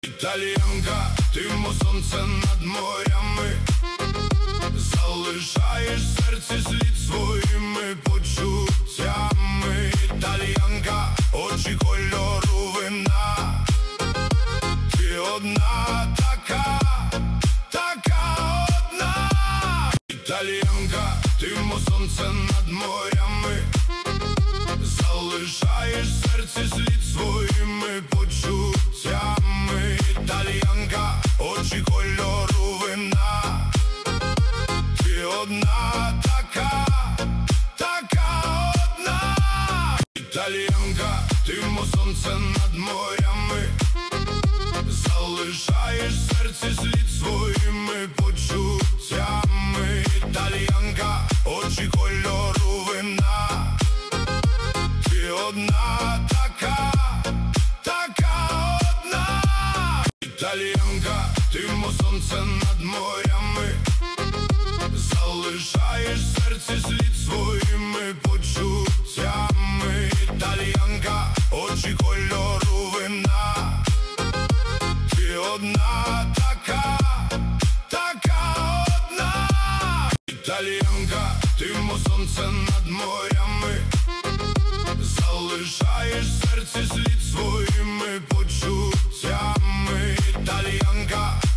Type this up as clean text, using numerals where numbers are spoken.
Італіянка, ти мо сонце над морями, залишаєш в серці слід своїми почуттями. Італіянка, очі кольору вина, ти одна така, така одна. Італіянка, ти мо сонце над морями, залишаєш в серці слід своїми почуттями. Італіянка, очі кольору вина, ти одна така, така одна. Італіянка, ти мо сонце над морями, залишаєш в серці слід своїми почуттями. Італіянка, очі кольору вина, ти одна така, така одна. Італіянка, ти мо сонце над морями, залишаєш в серці слід своїми почуттями. Італіянка, очі кольору вина, ти одна така, така одна. Італіянка, ти мо сонце над морями, залишаєш в серці слід своїми почуттями. Італіянка,